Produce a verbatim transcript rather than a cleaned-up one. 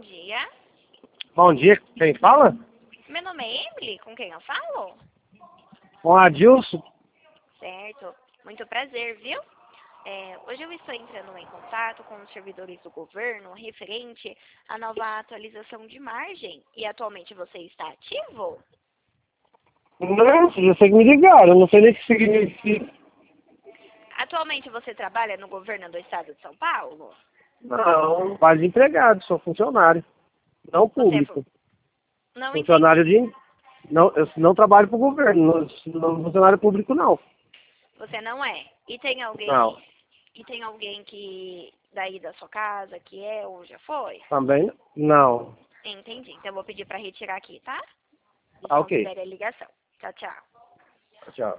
dia. Bom dia, quem fala? Meu nome é Emily, com quem eu falo? Com a Adilson. Certo, muito prazer, viu? É, hoje eu estou entrando em contato com os servidores do governo referente à nova atualização de margem. E atualmente você está ativo? Não, já sei que me ligaram, eu não sei nem o que significa. Atualmente você trabalha no governo do estado de São Paulo? Não, quase empregado, sou funcionário. Não Você é fu- público. Não Funcionário entendi. de... Não, eu não trabalho para o governo, não, não funcionário público não. Você não é. E tem Não, alguém, e tem alguém que daí da sua casa que é ou já foi? também não. Entendi. Então eu vou pedir para retirar aqui, tá? Ah, ok. Desconsidere a ligação. Tchau, tchau. Tchau.